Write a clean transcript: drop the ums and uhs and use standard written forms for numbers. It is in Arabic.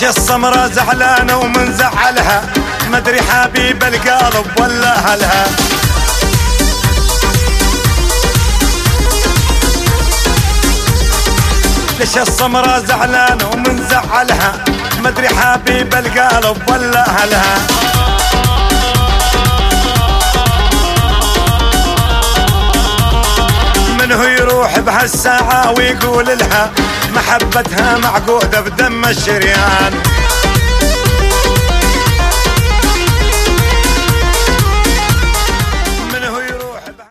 ليش السمرة زعلانة ومن زعلها؟ مدري حبيب القلب ولا أهلها. ليش السمرة زعلانة ومن زعلها؟ مدري حبيب القلب ولا أهلها. منه يروح بهالساعة ويقول لها محبتها معقودة بدم الشريان.